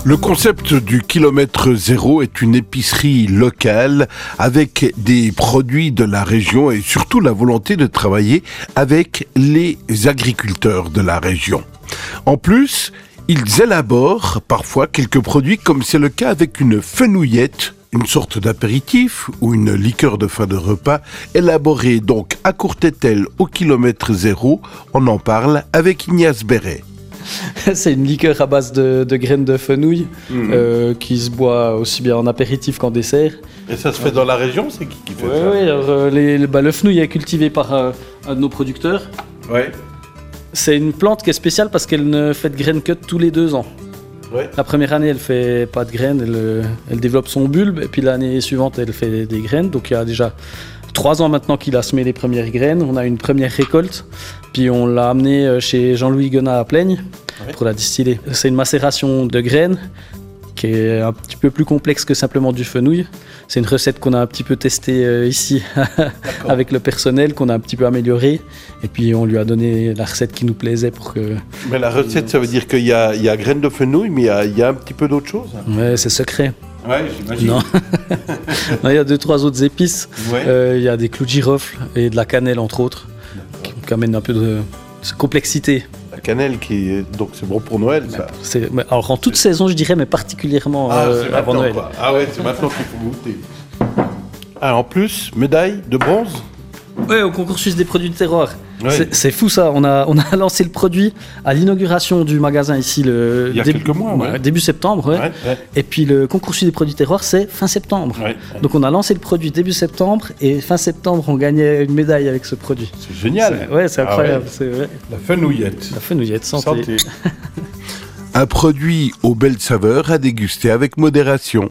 Le concept du kilomètre zéro est une épicerie locale avec des produits de la région et surtout la volonté de travailler avec les agriculteurs de la région. En plus, ils élaborent parfois quelques produits comme c'est le cas avec une fenouillette, une sorte d'apéritif ou une liqueur de fin de repas élaborée donc à Courtételle au kilomètre zéro. On en parle avec Ignace Béret. C'est une liqueur à base de graines de fenouil qui se boit aussi bien en apéritif qu'en dessert. Et ça se fait dans la région, c'est qui fait ça? Oui, alors, le fenouil est cultivé par un de nos producteurs. Ouais. C'est une plante qui est spéciale parce qu'elle ne fait de graines que tous les 2 ans. Ouais. La première année, elle fait pas de graines, elle développe son bulbe, et puis l'année suivante, elle fait des graines. Donc il y a déjà 3 ans maintenant qu'il a semé les premières graines. On a une première récolte, puis on l'a amené chez Jean-Louis Guenat à Plaigne pour la distiller. C'est une macération de graines qui est un petit peu plus complexe que simplement du fenouil. C'est une recette qu'on a un petit peu testée ici avec le personnel, qu'on a un petit peu améliorée. Et puis on lui a donné la recette qui nous plaisait pour que... Mais la recette, ça veut dire qu'il y a graines de fenouil, mais il y a un petit peu d'autre chose. Ouais, c'est secret. Ouais, j'imagine. Non. Non, il y a 2-3 autres épices. Ouais. Il y a des clous de girofle et de la cannelle, entre autres, qui amènent un peu de complexité. La cannelle, donc c'est bon pour Noël, ça. Alors en toute saison, je dirais, mais particulièrement c'est avant maintenant, Noël. quoi. Ah ouais, c'est maintenant qu'il faut goûter. Ah, en plus, médaille de bronze. Oui, au concours suisse des produits de terroir. Ouais. C'est fou ça, on a lancé le produit à l'inauguration du magasin ici Il y a quelques mois, ouais. début septembre. Ouais. Ouais. Et puis le concours suisse des produits de terroir, c'est fin septembre. Ouais. Donc on a lancé le produit début septembre et fin septembre, on gagnait une médaille avec ce produit. C'est génial. C'est incroyable. Ah ouais. La fenouillette. La fenouillette, santé. Un produit aux belles saveurs à déguster avec modération.